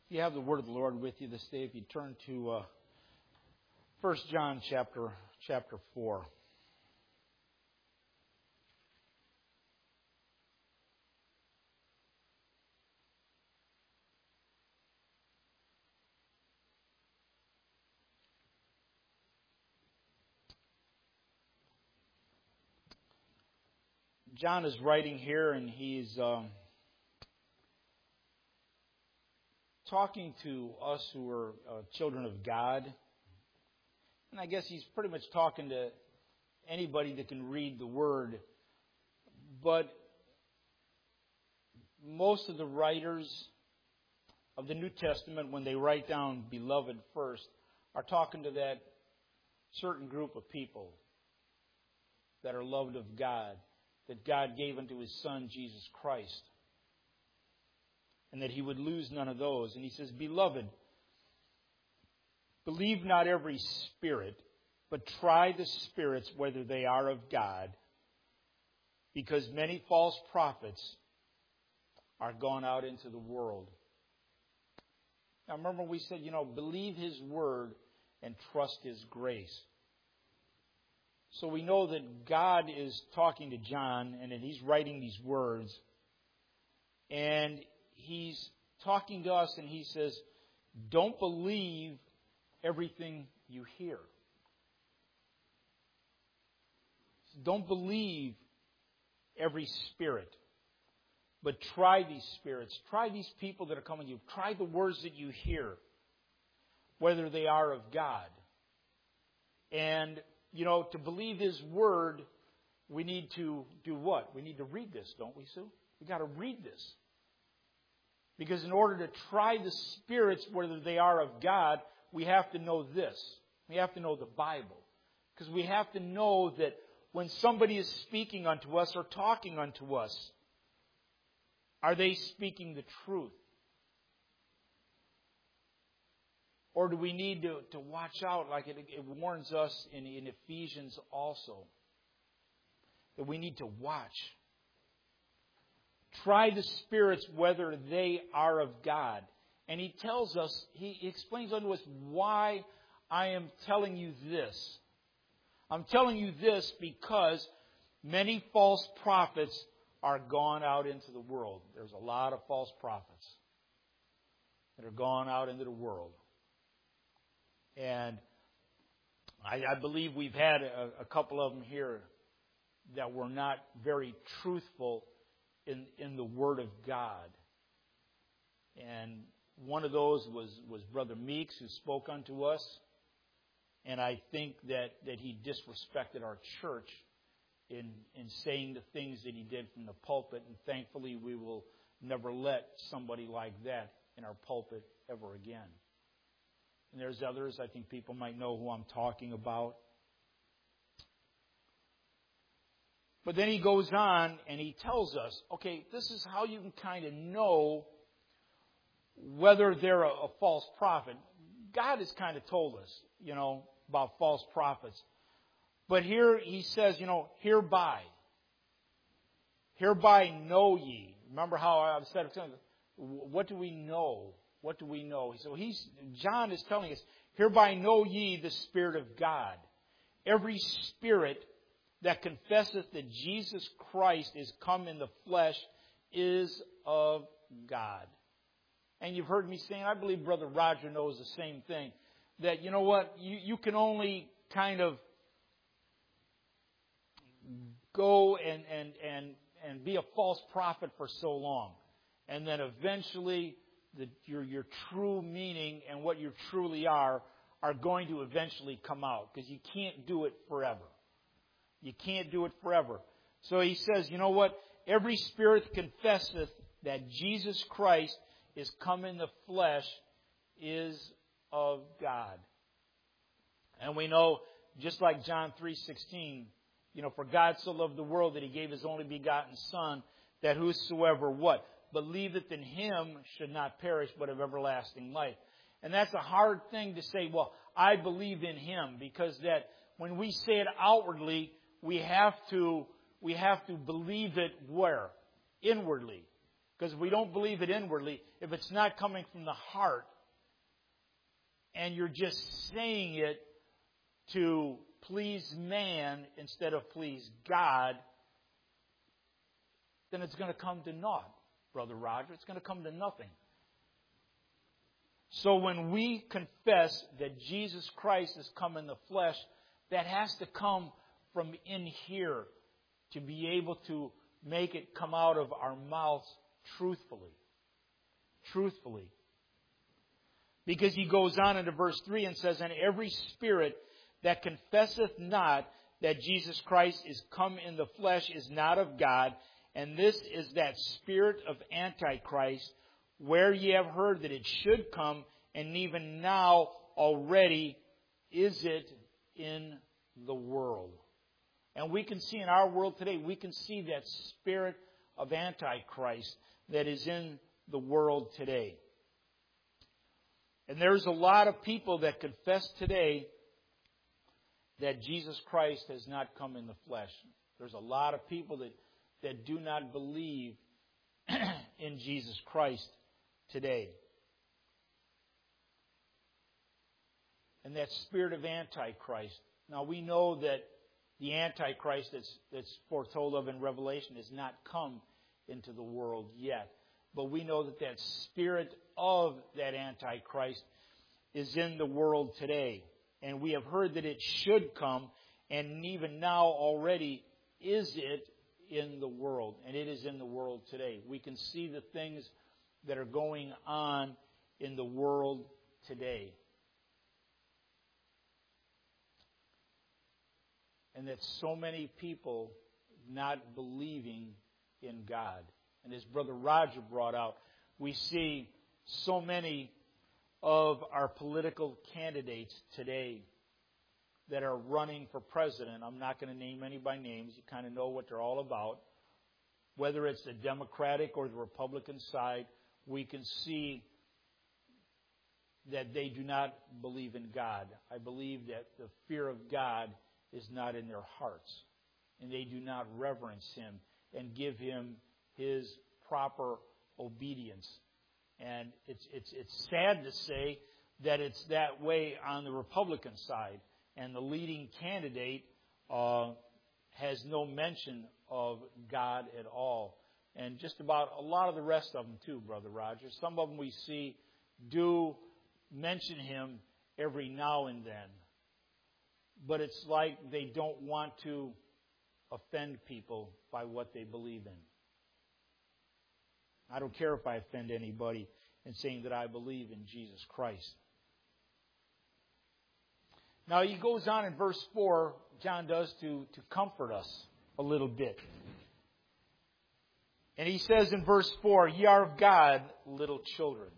You have the word of the Lord with you this day. If you turn to 1 John chapter 4. John is writing here, and he's talking to us who are children of God. And I guess he's pretty much talking to anybody that can read the Word. But most of the writers of the New Testament, when they write down beloved first, are talking to that certain group of people that are loved of God, that God gave unto His Son, Jesus Christ, and that He would lose none of those. And He says, Beloved, believe not every spirit, but try the spirits whether they are of God, because many false prophets are gone out into the world. Now remember we said, believe His Word and trust His grace. So we know that God is talking to John, and that He's writing these words. And He's talking to us, and He says, don't believe everything you hear. Don't believe every spirit. But try these spirits. Try these people that are coming to you. Try the words that you hear, whether they are of God. And, to believe His Word, we need to do what? We need to read this, don't we, Sue? We've got to read this. Because in order to try the spirits, whether they are of God, we have to know this. We have to know the Bible. Because we have to know that when somebody is speaking unto us or talking unto us, are they speaking the truth? Or do we need to watch out, like it warns us in Ephesians also, that we need to watch. Try the spirits whether they are of God. And He tells us, He explains unto us why I am telling you this. I'm telling you this because many false prophets are gone out into the world. There's a lot of false prophets that are gone out into the world. And I believe we've had a couple of them here that were not very truthful in the Word of God. And one of those was Brother Meeks, who spoke unto us. And I think that he disrespected our church in saying the things that he did from the pulpit. And thankfully, we will never let somebody like that in our pulpit ever again. And there's others, I think people might know who I'm talking about. But then he goes on and he tells us, okay, this is how you can kind of know whether they're a false prophet. God has kind of told us, about false prophets. But here he says, hereby know ye. Remember how I've said, what do we know? What do we know? So John is telling us, hereby know ye the Spirit of God. Every spirit that confesseth that Jesus Christ is come in the flesh is of God. And you've heard me saying, I believe Brother Roger knows the same thing, that you can only kind of go and be a false prophet for so long. And then eventually your true meaning and what you truly are going to eventually come out, because you can't do it forever. You can't do it forever. So he says, every spirit confesseth that Jesus Christ is come in the flesh is of God. And we know, just like John 3:16, for God so loved the world that He gave His only begotten Son, that whosoever what? Believeth in Him should not perish, but have everlasting life. And that's a hard thing to say, well, I believe in Him, because that when we say it outwardly, we have to believe it where? Inwardly. Because if we don't believe it inwardly, if it's not coming from the heart, and you're just saying it to please man instead of please God, then it's going to come to naught, Brother Roger. It's going to come to nothing. So when we confess that Jesus Christ has come in the flesh, that has to come from in here to be able to make it come out of our mouths truthfully. Truthfully. Because he goes on into verse 3 and says, "And every spirit that confesseth not that Jesus Christ is come in the flesh is not of God, and this is that spirit of Antichrist, where ye have heard that it should come, and even now already is it in the world." And we can see in our world today, we can see that spirit of Antichrist that is in the world today. And there's a lot of people that confess today that Jesus Christ has not come in the flesh. There's a lot of people that do not believe in Jesus Christ today. And that spirit of Antichrist. Now we know that the Antichrist that's foretold of in Revelation has not come into the world yet. But we know that that spirit of that Antichrist is in the world today. And we have heard that it should come, and even now already is it in the world. And it is in the world today. We can see the things that are going on in the world today. And that so many people not believing in God. And as Brother Roger brought out, we see so many of our political candidates today that are running for president. I'm not going to name any by names. You kind of know what they're all about. Whether it's the Democratic or the Republican side, we can see that they do not believe in God. I believe that the fear of God is not in their hearts. And they do not reverence Him and give Him His proper obedience. And it's sad to say that it's that way on the Republican side. And the leading candidate has no mention of God at all. And just about a lot of the rest of them too, Brother Roger. Some of them we see do mention Him every now and then. But it's like they don't want to offend people by what they believe in. I don't care if I offend anybody in saying that I believe in Jesus Christ. Now he goes on in verse 4, John does, to comfort us a little bit. And he says in verse 4, "Ye are of God, little children,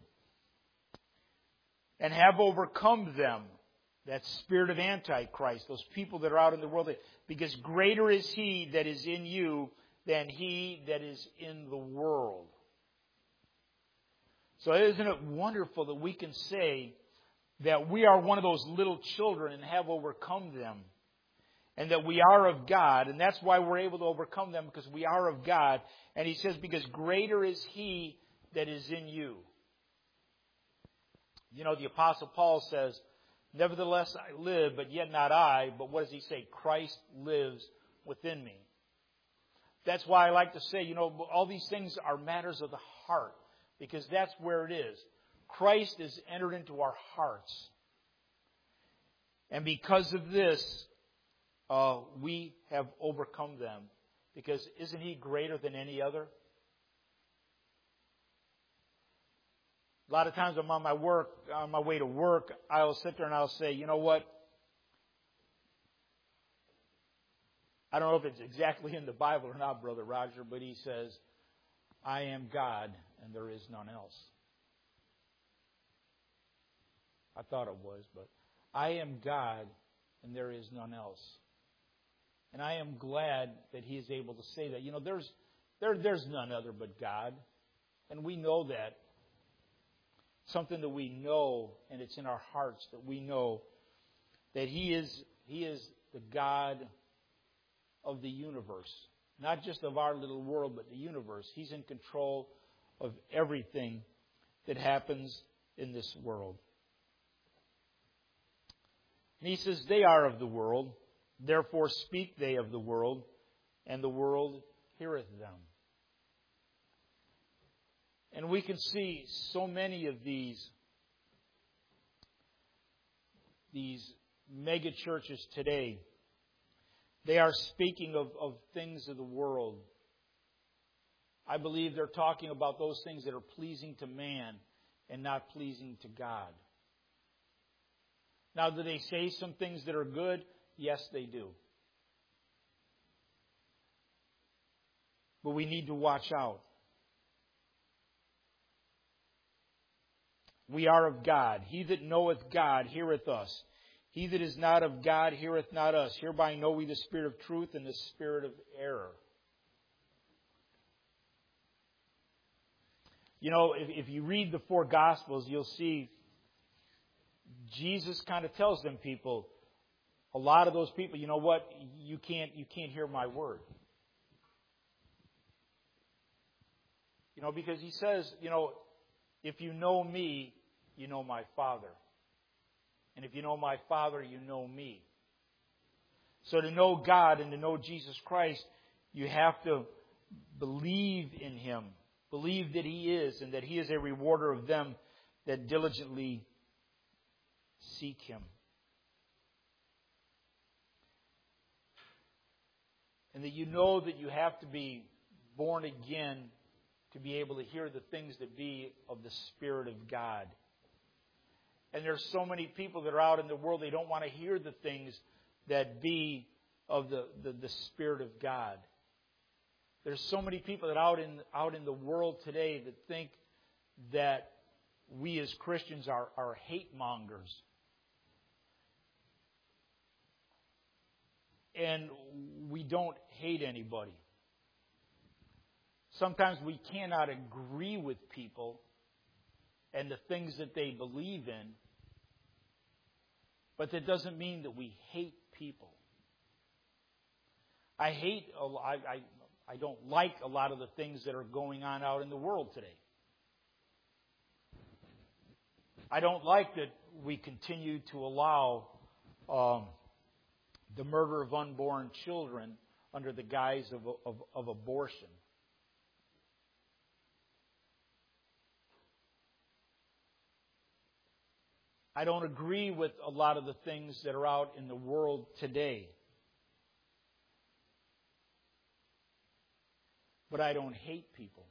and have overcome them," that spirit of Antichrist, those people that are out in the world, "because greater is He that is in you than he that is in the world." So isn't it wonderful that we can say that we are one of those little children and have overcome them, and that we are of God, and that's why we're able to overcome them, because we are of God. And he says, because greater is He that is in you. You know, the Apostle Paul says, "Nevertheless I live, but yet not I." But what does he say? Christ lives within me. That's why I like to say, you know, all these things are matters of the heart, because that's where it is. Christ is entered into our hearts. And because of this, we have overcome them. Because isn't He greater than any other? A lot of times I'm on my way to work, I'll sit there and I'll say, you know what? I don't know if it's exactly in the Bible or not, Brother Roger, but He says, "I am God and there is none else." I thought it was, but I am God and there is none else. And I am glad that He is able to say that. You know, there's none other but God. And we know that. Something that we know, and it's in our hearts that we know that He is the God of the universe. Not just of our little world, but the universe. He's in control of everything that happens in this world. And he says, they are of the world, therefore speak they of the world, and the world heareth them. And we can see so many of these mega churches today. They are speaking of things of the world. I believe they're talking about those things that are pleasing to man and not pleasing to God. Now, do they say some things that are good? Yes, they do. But we need to watch out. We are of God. He that knoweth God heareth us. He that is not of God heareth not us. Hereby know we the spirit of truth and the spirit of error. You know, if you read the four Gospels, you'll see Jesus kind of tells them people, a lot of those people, you know what, you can't hear my word. You know, because he says, you know, if you know me, you know my Father. And if you know my Father, you know me. So to know God and to know Jesus Christ, you have to believe in Him. Believe that He is, and that He is a rewarder of them that diligently seek Him. And that you know that you have to be born again to be able to hear the things that be of the Spirit of God. And there's so many people that are out in the world, they don't want to hear the things that be of the Spirit of God. There's so many people that out in the world today that think that we as Christians are hate mongers. And we don't hate anybody. Sometimes we cannot agree with people and the things that they believe in, but that doesn't mean that we hate people. I don't like a lot of the things that are going on out in the world today. I don't like that we continue to allow the murder of unborn children under the guise of abortion. I don't agree with a lot of the things that are out in the world today. But I don't hate people.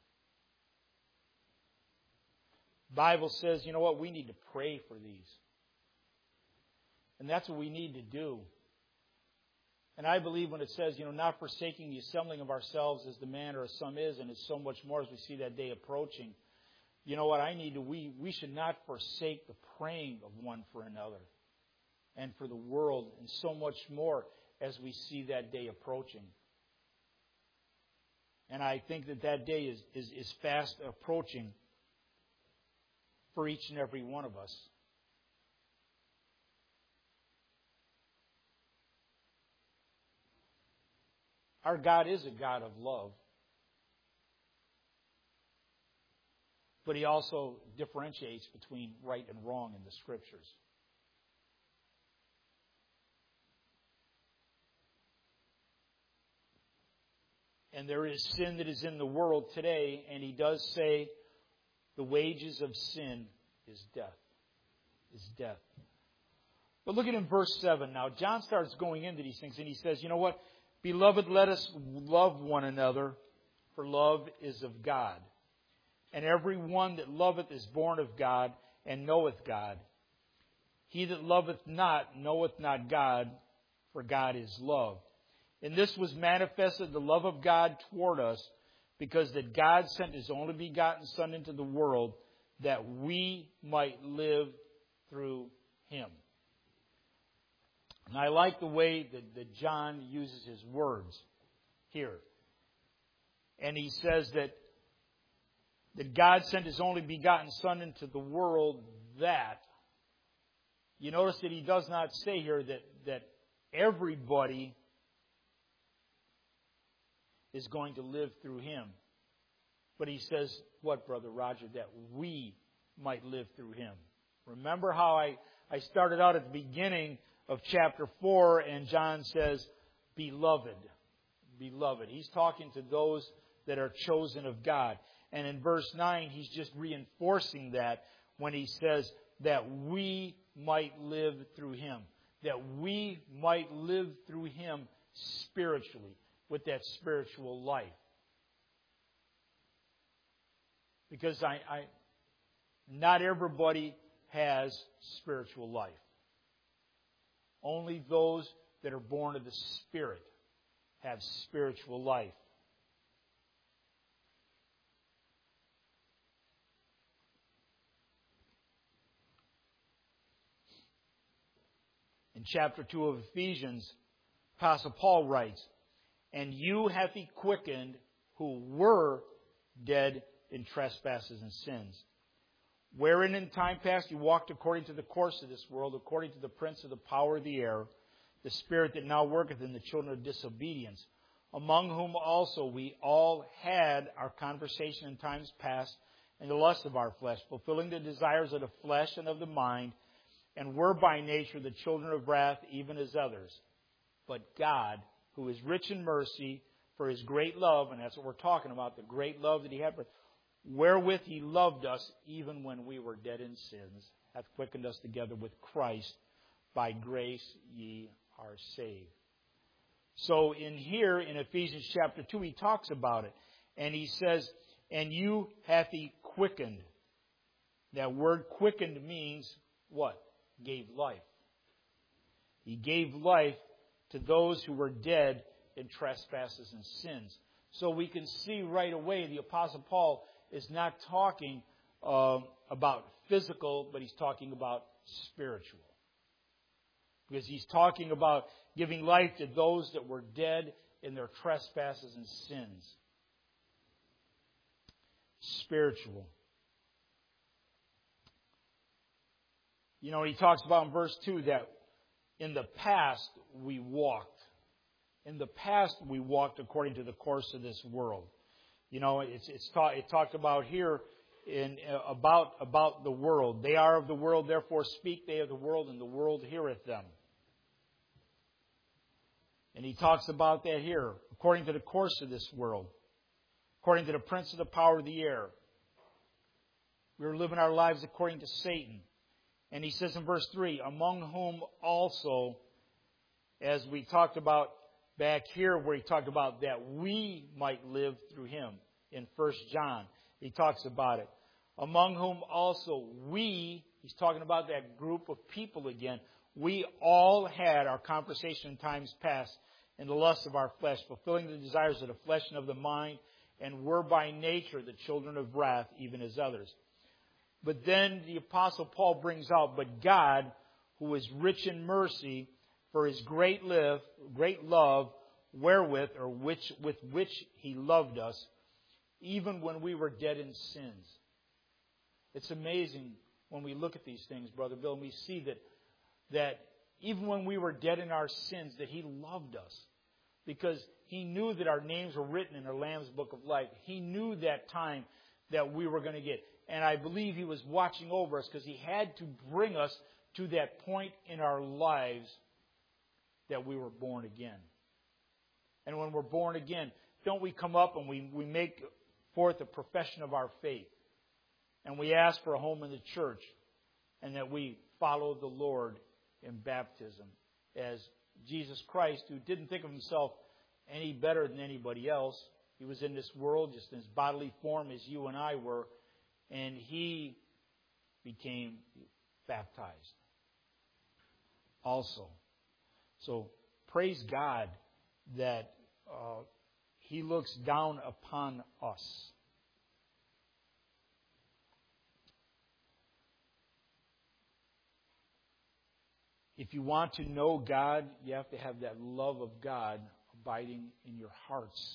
The Bible says, you know what, we need to pray for these. And that's what we need to do. And I believe when it says, you know, not forsaking the assembling of ourselves as the manner of some is, and it's so much more as we see that day approaching. You know what, we should not forsake the praying of one for another and for the world, and so much more as we see that day approaching. And I think that day is fast approaching for each and every one of us. Our God is a God of love. But He also differentiates between right and wrong in the Scriptures. And there is sin that is in the world today, and He does say the wages of sin is death. Is death. But look at in verse 7 now. John starts going into these things, and he says, you know what? Beloved, let us love one another, for love is of God. And every one that loveth is born of God, and knoweth God. He that loveth not knoweth not God, for God is love. And this was manifested, the love of God toward us, because that God sent His only begotten Son into the world, that we might live through Him. And I like the way that John uses his words here. And he says that God sent His only begotten Son into the world that. You notice that he does not say here that everybody is going to live through Him. But he says, what, Brother Roger? That we might live through him. Remember how I started out at the beginning of chapter 4, and John says, beloved. Beloved. He's talking to those that are chosen of God. And in verse 9, he's just reinforcing that when he says that we might live through him. That we might live through him spiritually, with that spiritual life. Because not everybody has spiritual life. Only those that are born of the Spirit have spiritual life. In chapter 2 of Ephesians, Apostle Paul writes, and you hath he quickened who were dead in trespasses and sins, wherein in time past you walked according to the course of this world, according to the prince of the power of the air, the spirit that now worketh in the children of disobedience, among whom also we all had our conversation in times past in the lust of our flesh, fulfilling the desires of the flesh and of the mind, and were by nature the children of wrath, even as others. But God, who is rich in mercy, for his great love, and that's what we're talking about, the great love that he had, wherewith he loved us, even when we were dead in sins, hath quickened us together with Christ. By grace ye are saved. So in here, in Ephesians chapter 2, he talks about it. And he says, and you hath he quickened. That word quickened means what? Gave life. He gave life to those who were dead in trespasses and sins. So we can see right away the Apostle Paul is not talking about physical, but he's talking about spiritual. Because he's talking about giving life to those that were dead in their trespasses and sins. Spiritual. You know, he talks about in verse 2 that in the past we walked. In the past we walked according to the course of this world. You know, it talked about here about the world. They are of the world, therefore speak they of the world, and the world heareth them. And he talks about that here, according to the course of this world, according to the prince of the power of the air. We were living our lives according to Satan. And he says in verse 3, among whom also, as we talked about back here, where he talked about that we might live through him in 1 John. He talks about it. Among whom also we, he's talking about that group of people again, we all had our conversation in times past in the lust of our flesh, fulfilling the desires of the flesh and of the mind, and were by nature the children of wrath, even as others. But then the Apostle Paul brings out, but God, who is rich in mercy, for his great love, wherewith or with which he loved us, even when we were dead in sins. It's amazing when we look at these things, Brother Bill, and we see that even when we were dead in our sins, that he loved us. Because he knew that our names were written in the Lamb's Book of Life. He knew that time that we were going to get. And I believe he was watching over us because he had to bring us to that point in our lives that we were born again. And when we're born again, don't we come up and we make forth a profession of our faith. And we ask for a home in the church. And that we follow the Lord in baptism. As Jesus Christ, who didn't think of himself any better than anybody else. He was in this world just in his bodily form as you and I were. And he became baptized also. So praise God that he looks down upon us. If you want to know God, you have to have that love of God abiding in your hearts.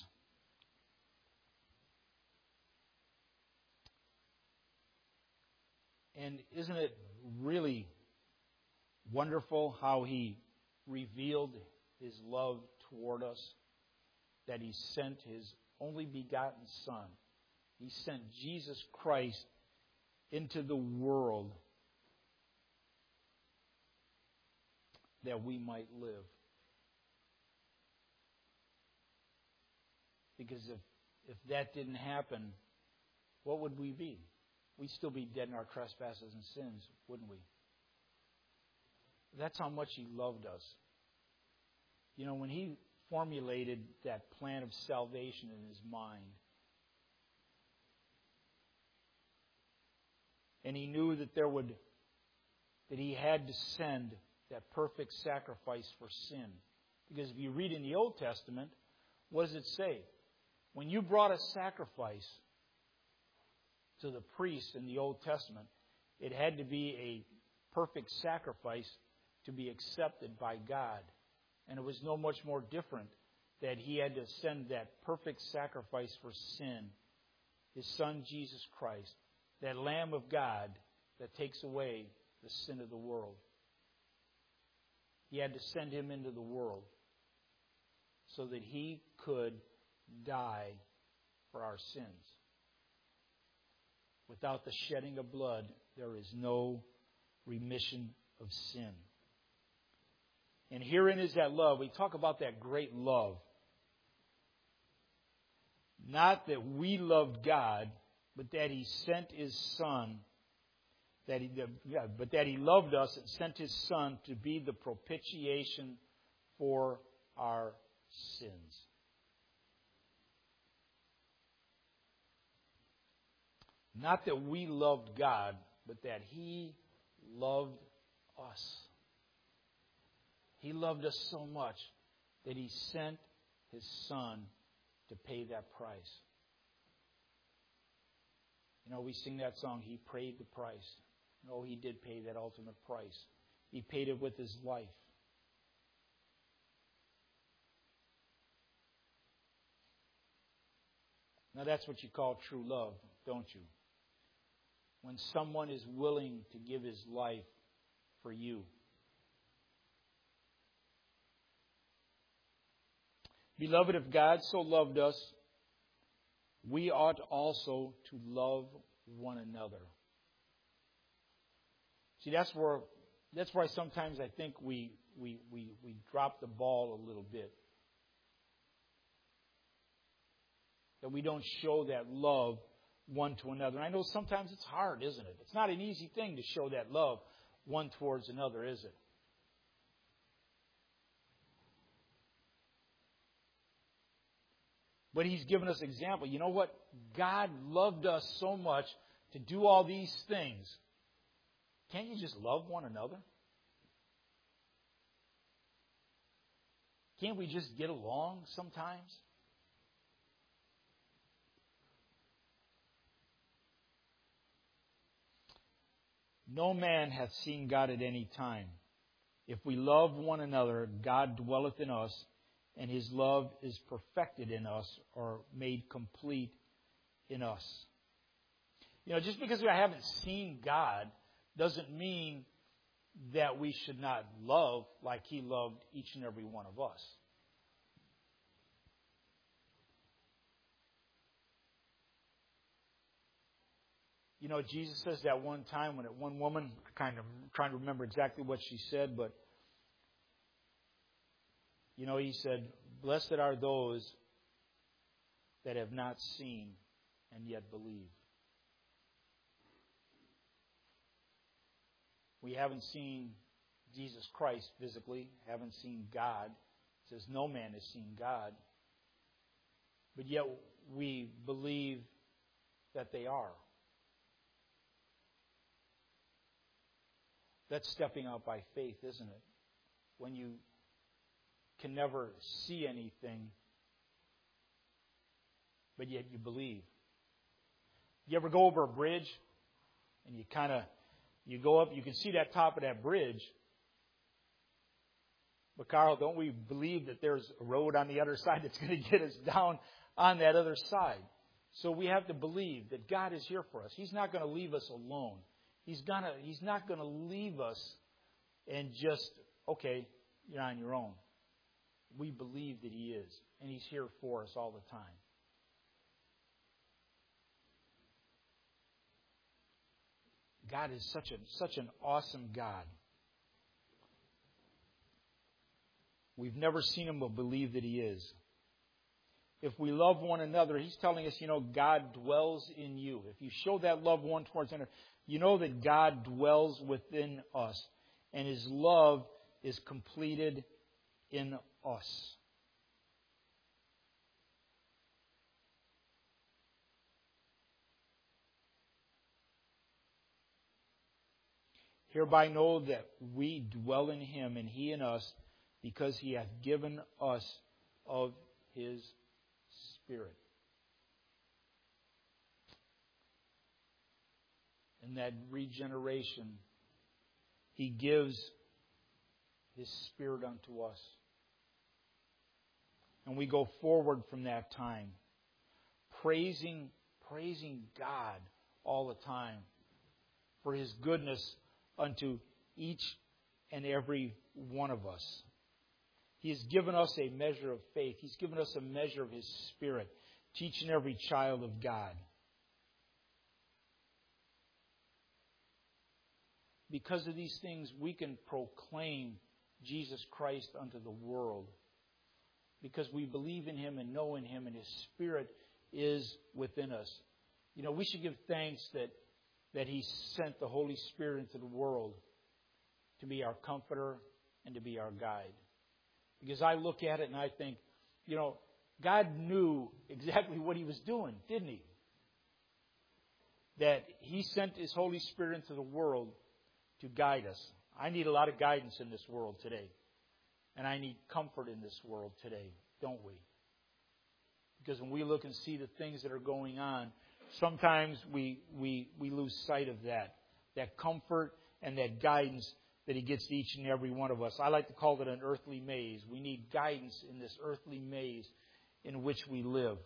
And isn't it really wonderful how he revealed his love toward us? That he sent his only begotten Son He sent Jesus Christ into the world that we might live. Because if that didn't happen, what would we be? We'd still be dead in our trespasses and sins, wouldn't we? That's how much He loved us. You know, when He formulated that plan of salvation in His mind, and He knew that He had to send that perfect sacrifice for sin. Because if you read in the Old Testament, what does it say? When you brought a sacrifice to the priest in the Old Testament, it had to be a perfect sacrifice to be accepted by God. And it was no much more different that He had to send that perfect sacrifice for sin, His Son Jesus Christ, that Lamb of God that takes away the sin of the world. He had to send Him into the world so that He could die for our sins. Without the shedding of blood, there is no remission of sin. And herein is that love. We talk about that great love. Not that we loved God, but that He sent His Son. But that He loved us and sent His Son to be the propitiation for our sins. Not that we loved God, but that He loved us. He loved us so much that He sent His Son to pay that price. You know, we sing that song, He paid the price. No, He did pay that ultimate price. He paid it with His life. Now that's what you call true love, don't you? When someone is willing to give his life for you. Beloved, if God so loved us, we ought also to love one another. See, that's why sometimes I think we drop the ball a little bit. That we don't show that love one to another. And I know sometimes it's hard, isn't it? It's not an easy thing to show that love one towards another, is it? But He's given us example. You know what? God loved us so much to do all these things. Can't you just love one another? Can't we just get along sometimes? No man hath seen God at any time. If we love one another, God dwelleth in us, and His love is perfected in us, or made complete in us. You know, just because I haven't seen God doesn't mean that we should not love like He loved each and every one of us. You know, Jesus says that one time when one woman, kind of trying to remember exactly what she said, but, you know, He said, blessed are those that have not seen and yet believe. We haven't seen Jesus Christ physically, haven't seen God. It says no man has seen God. But yet we believe that they are. That's stepping out by faith, isn't it? When you can never see anything, but yet you believe. You ever go over a bridge and you go up, you can see that top of that bridge. But Carl, don't we believe that there's a road on the other side that's going to get us down on that other side? So we have to believe that God is here for us. He's not going to leave us alone. He's not going to leave us and just, okay, you're on your own. We believe that He is, and He's here for us all the time. God is such an awesome God. We've never seen Him, but believe that He is. If we love one another, He's telling us, God dwells in you. If you show that love one towards another, you know that God dwells within us. And His love is completed in us. Hereby know that we dwell in Him and He in us, because He hath given us of His Spirit. In that regeneration, He gives His Spirit unto us. And we go forward from that time, praising God all the time for His goodness unto each and every one of us. He has given us a measure of faith. He's given us a measure of His Spirit to each and every child of God. Because of these things, we can proclaim Jesus Christ unto the world. Because we believe in Him and know in Him, and His Spirit is within us. We should give thanks that He sent the Holy Spirit into the world to be our comforter and to be our guide. Because I look at it and I think, God knew exactly what He was doing, didn't He? That He sent His Holy Spirit into the world to guide us. I need a lot of guidance in this world today. And I need comfort in this world today, don't we? Because when we look and see the things that are going on, sometimes we lose sight of that comfort and that guidance that He gets to each and every one of us. I like to call it an earthly maze. We need guidance in this earthly maze in which we live.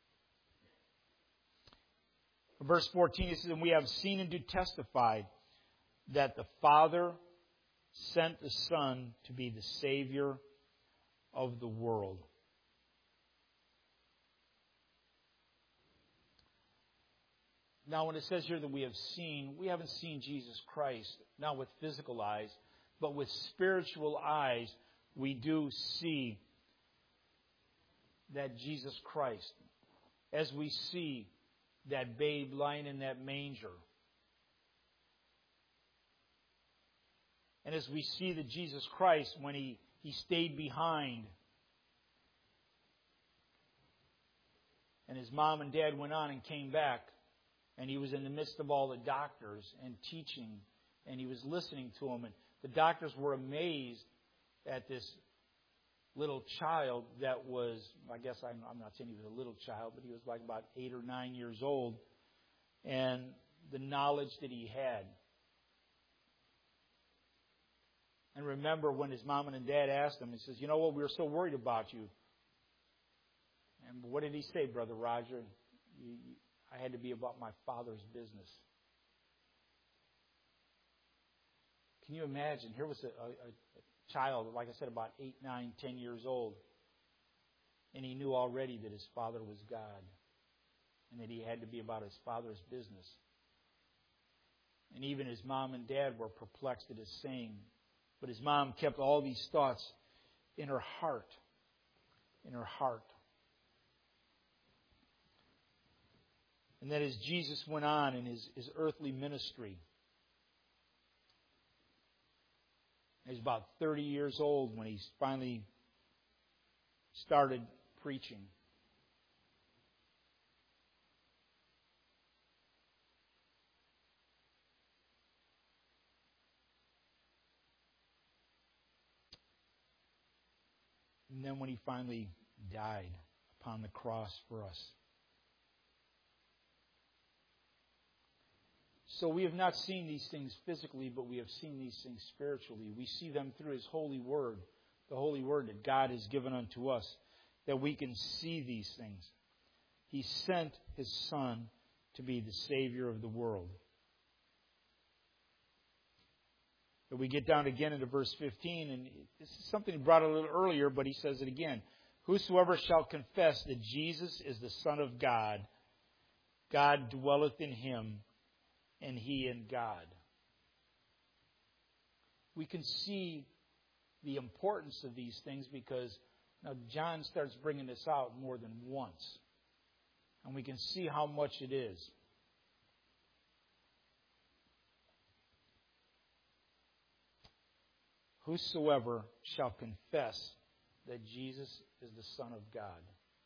Verse 14, it says, "And we have seen and do testify that the Father sent the Son to be the Savior of the world." Now, when it says here that we haven't seen Jesus Christ, not with physical eyes, but with spiritual eyes, we do see that Jesus Christ, as we see that babe lying in that manger, and as we see that Jesus Christ, when He stayed behind, and His mom and dad went on and came back, and He was in the midst of all the doctors and teaching, and He was listening to them. And the doctors were amazed at this little child that was, I guess I'm not saying he was a little child, but he was like about 8 or 9 years old, and the knowledge that he had. And remember when his mom and dad asked him, he says, "You know what, we were so worried about you." And what did he say, Brother Roger? I had to be about my Father's business. Can you imagine? Here was a child, like I said, about 8, 9, 10 years old. And he knew already that his Father was God. And that he had to be about his Father's business. And even his mom and dad were perplexed at his saying. But his mom kept all these thoughts in her heart. In her heart. And then as Jesus went on in his earthly ministry, he was about 30 years old when he finally started preaching. And then when he finally died upon the cross for us. So we have not seen these things physically, but we have seen these things spiritually. We see them through His holy word, the holy word that God has given unto us, that we can see these things. He sent His Son to be the Savior of the world. But we get down again into verse 15, and this is something he brought a little earlier, but he says it again. "Whosoever shall confess that Jesus is the Son of God, God dwelleth in him, and he in God. We can see the importance of these things because now John starts bringing this out more than once. And we can see how much it is. Whosoever shall confess that Jesus is the Son of God.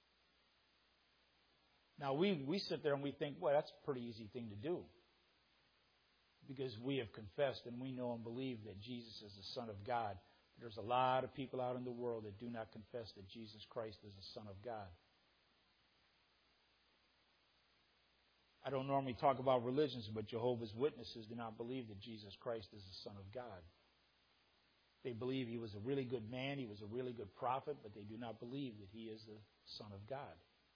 Now, we sit there and we think, well, that's a pretty easy thing to do. Because we have confessed and we know and believe that Jesus is the Son of God. There's a lot of people out in the world that do not confess that Jesus Christ is the Son of God. I don't normally talk about religions, but Jehovah's Witnesses do not believe that Jesus Christ is the Son of God. They believe he was a really good man, he was a really good prophet, but they do not believe that he is the Son of God.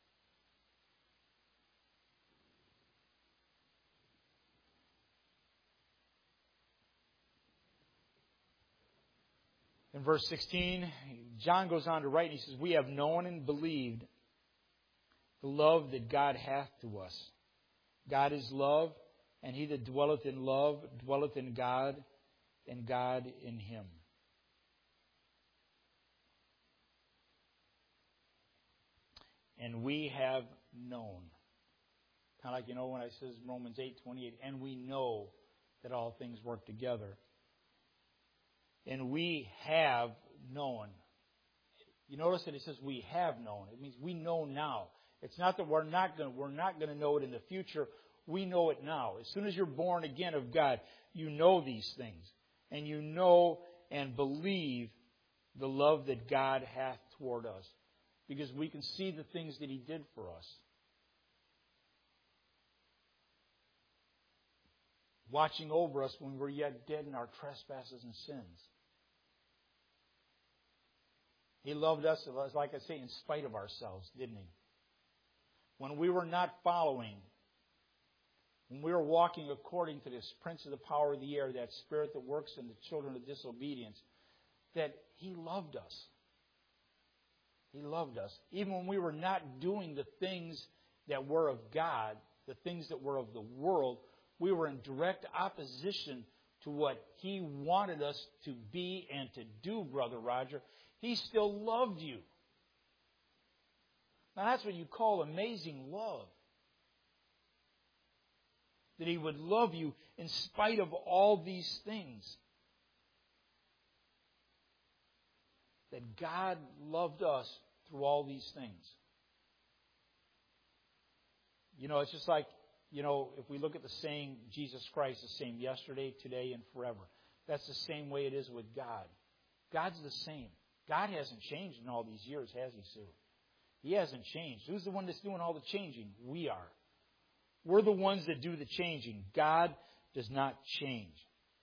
In verse 16, John goes on to write, and he says, we have known and believed the love that God hath to us. God is love, and he that dwelleth in love dwelleth in God, and God in him. And we have known. Kind of like, when I says Romans 8:28, and we know that all things work together. And we have known. You notice that it says we have known. It means we know now. It's not that we're not going to know it in the future. We know it now. As soon as you're born again of God, you know these things. And you know and believe the love that God hath toward us. Because we can see the things that he did for us. Watching over us when we're yet dead in our trespasses and sins. He loved us, like I say, in spite of ourselves, didn't he? When we were not following, when we were walking according to this prince of the power of the air, that spirit that works in the children of disobedience, that he loved us. He loved us. Even when we were not doing the things that were of God, the things that were of the world, we were in direct opposition to what he wanted us to be and to do, Brother Roger. He still loved you. Now that's what you call amazing love. That he would love you in spite of all these things. That God loved us through all these things. It's just like, if we look at the saying, Jesus Christ, the same yesterday, today, and forever. That's the same way it is with God. God's the same. God hasn't changed in all these years, has he, Sue? He hasn't changed. Who's the one that's doing all the changing? We are. We're the ones that do the changing. God does not change.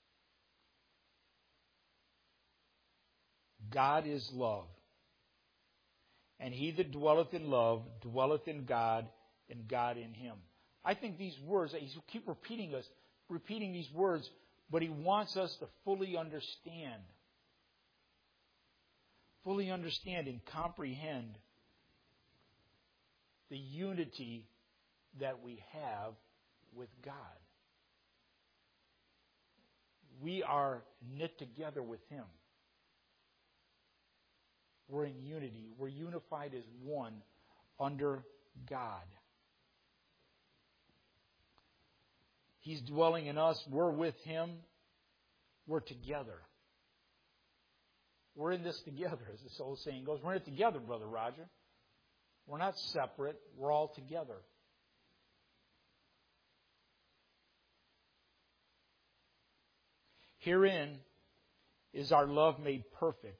God is love. And he that dwelleth in love dwelleth in God, and God in him. I think these words, he keep repeating these words, but he wants us to fully understand and comprehend the unity that we have with God. We are knit together with him. We're in unity. We're unified as one under God. He's dwelling in us. We're with him. We're together. We're in this together, as this old saying goes. We're in it together, Brother Roger. We're not separate. We're all together. Herein is our love made perfect,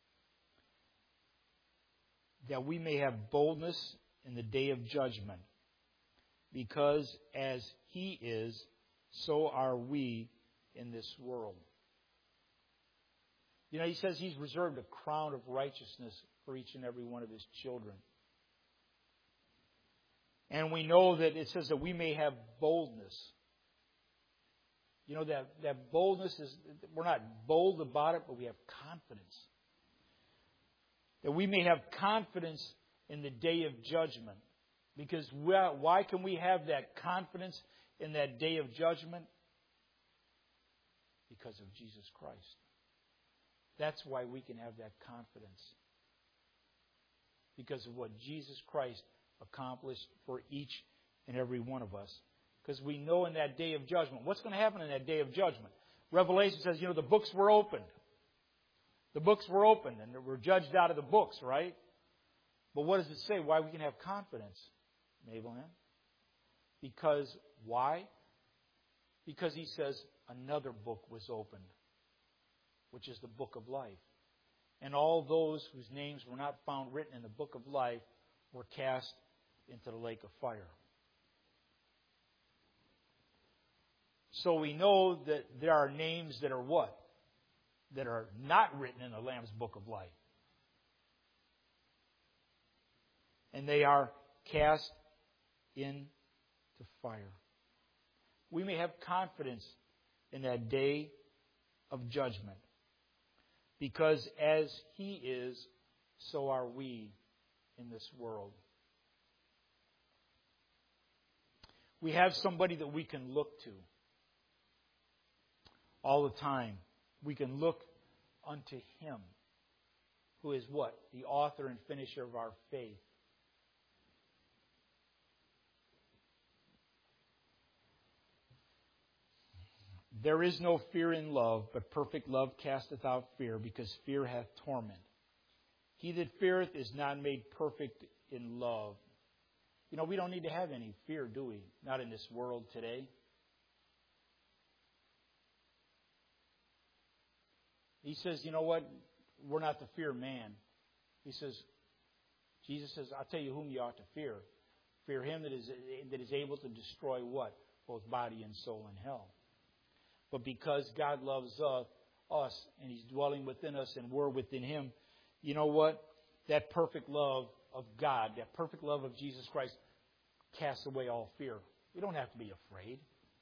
that we may have boldness in the day of judgment. Because as he is, so are we in this world. He says he's reserved a crown of righteousness for each and every one of his children. And we know that it says that we may have boldness. That boldness is, we're not bold about it, but we have confidence. That we may have confidence in the day of judgment. Because why can we have that confidence in that day of judgment? Because of Jesus Christ. That's why we can have that confidence. Because of what Jesus Christ accomplished for each and every one of us. Because we know in that day of judgment, what's going to happen in that day of judgment? Revelation says, the books were opened. The books were opened and we're judged out of the books, right? But what does it say? Why we can have confidence, Mabel? Because, why? Because he says another book was opened, which is the book of life. And all those whose names were not found written in the book of life were cast into the lake of fire. So we know that there are names that are what? That are not written in the Lamb's book of life. And they are cast into fire. We may have confidence in that day of judgment. Because as He is, so are we in this world. We have somebody that we can look to all the time. We can look unto Him, who is what? The author and finisher of our faith. There is no fear in love, but perfect love casteth out fear, because fear hath torment. He that feareth is not made perfect in love. We don't need to have any fear, do we? Not in this world today. He says, you know what? We're not to fear man. Jesus says, I'll tell you whom you ought to fear. Fear Him that is able to destroy what? Both body and soul in hell. But because God loves us and He's dwelling within us and we're within Him, you know what? That perfect love of God, that perfect love of Jesus Christ casts away all fear. We don't have to be afraid.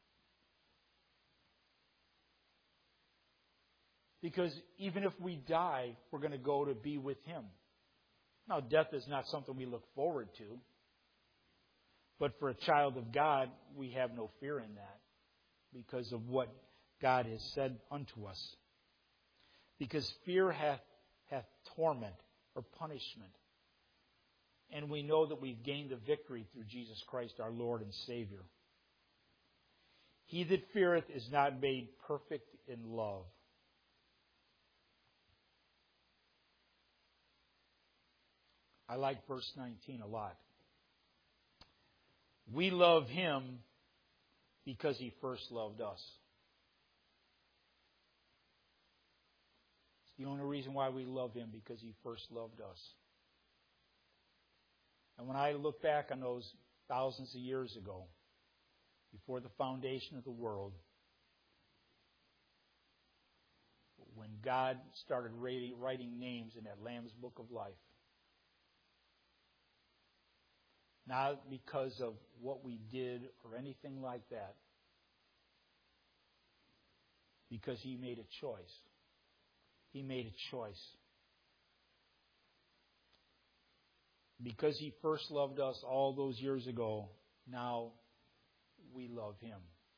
Because even if we die, we're going to go to be with Him. Now, death is not something we look forward to. But for a child of God, we have no fear in that because of what God has said unto us. Because fear hath torment or punishment. And we know that we've gained the victory through Jesus Christ our Lord and Savior. He that feareth is not made perfect in love. I like verse 19 a lot. We love Him because He first loved us. It's the only reason why we love Him, because He first loved us. And when I look back on those thousands of years ago, before the foundation of the world, when God started writing names in that Lamb's Book of Life, not because of what we did or anything like that, because He made a choice. He made a choice. Because He first loved us all those years ago, now we love Him.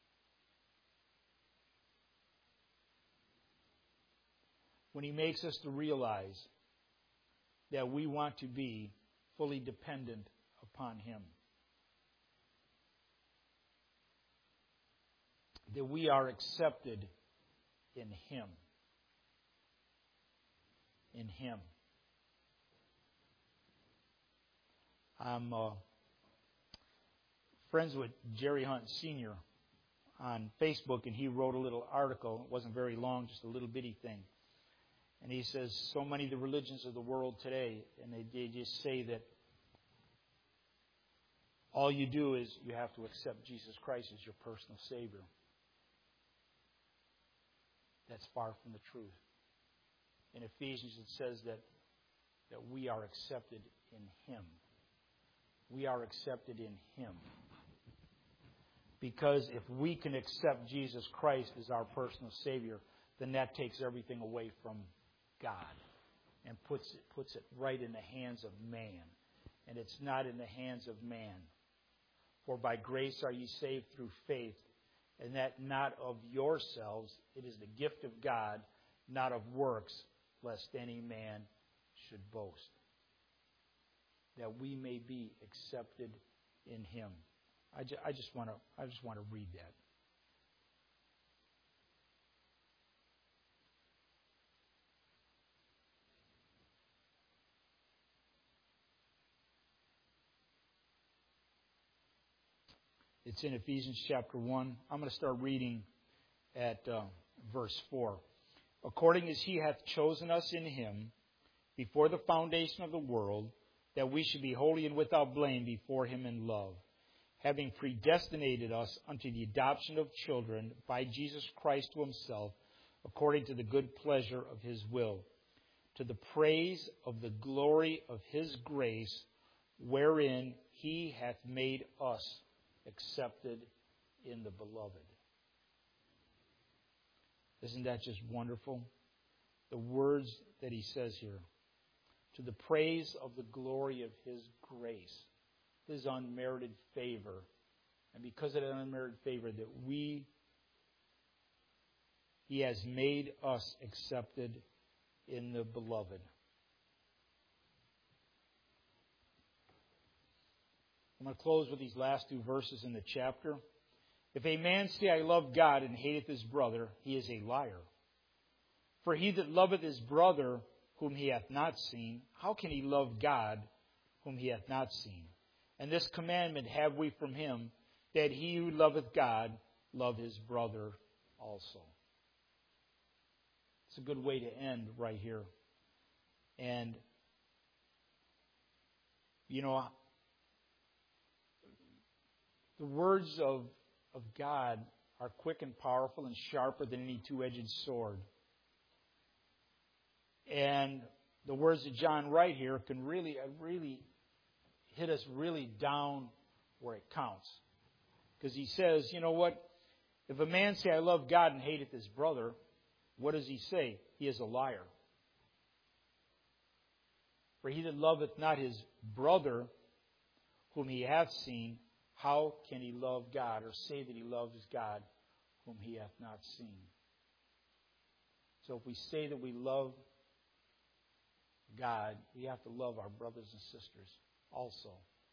When He makes us to realize that we want to be fully dependent upon Him. That we are accepted in Him. In Him. I'm friends with Jerry Hunt Sr. on Facebook, and he wrote a little article. It wasn't very long, just a little bitty thing. And he says, so many of the religions of the world today, and they just say that all you do is you have to accept Jesus Christ as your personal Savior. That's far from the truth. In Ephesians it says that we are accepted in Him. We are accepted in Him. Because if we can accept Jesus Christ as our personal Savior, then that takes everything away from God and puts it right in the hands of man. And it's not in the hands of man. For by grace are ye saved through faith, and that not of yourselves, it is the gift of God, not of works, lest any man should boast. That we may be accepted in Him. I just want to read that. It's in Ephesians chapter 1. I'm going to start reading at verse 4. According as He hath chosen us in Him before the foundation of the world, that we should be holy and without blame before Him in love, having predestinated us unto the adoption of children by Jesus Christ to Himself, according to the good pleasure of His will, to the praise of the glory of His grace, wherein He hath made us accepted in the Beloved. Isn't that just wonderful? The words that he says here. To the praise of the glory of His grace, His unmerited favor. And because of that unmerited favor that He has made us accepted in the Beloved. I'm going to close with these last two verses in the chapter. If a man say, I love God, and hateth his brother, he is a liar. For he that loveth his brother, whom he hath not seen, how can he love God, whom he hath not seen? And this commandment have we from Him, that he who loveth God, love his brother also. It's a good way to end right here. And, the words of God are quick and powerful and sharper than any two-edged sword. And the words of John right here can really hit us really down where it counts. Because he says, you know what? If a man say, I love God, and hateth his brother, what does he say? He is a liar. For he that loveth not his brother, whom he hath seen, how can he love God, or say that he loves God, whom he hath not seen? So if we say that we love God, we have to love our brothers and sisters also.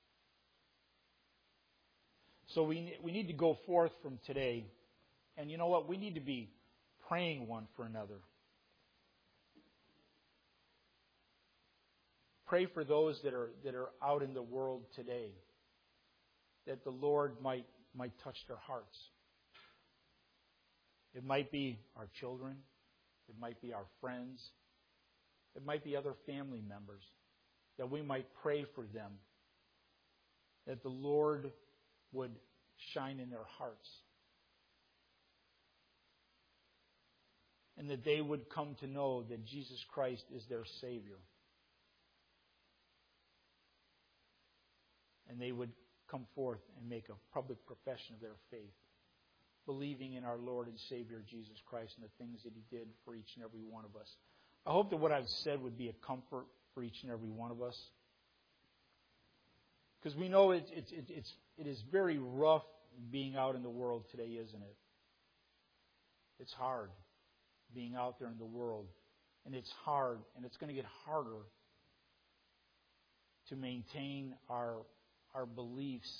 So we need to go forth from today, and you know what? We need to be praying one for another. Pray for those that are out in the world today, that the Lord might touch their hearts. It might be our children. It might be our friends. It might be other family members, that we might pray for them, that the Lord would shine in their hearts, and that they would come to know that Jesus Christ is their Savior. And they would come forth and make a public profession of their faith, believing in our Lord and Savior Jesus Christ and the things that He did for each and every one of us. I hope that what I've said would be a comfort for each and every one of us. Because we know it is very rough being out in the world today, isn't it? It's hard being out there in the world. And it's hard, and it's going to get harder to maintain our beliefs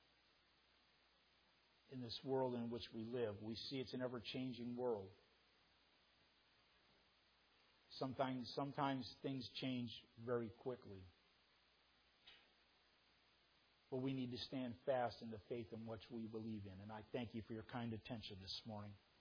in this world in which we live. We see it's an ever-changing world. Sometimes things change very quickly. But we need to stand fast in the faith in which we believe in. And I thank you for your kind attention this morning.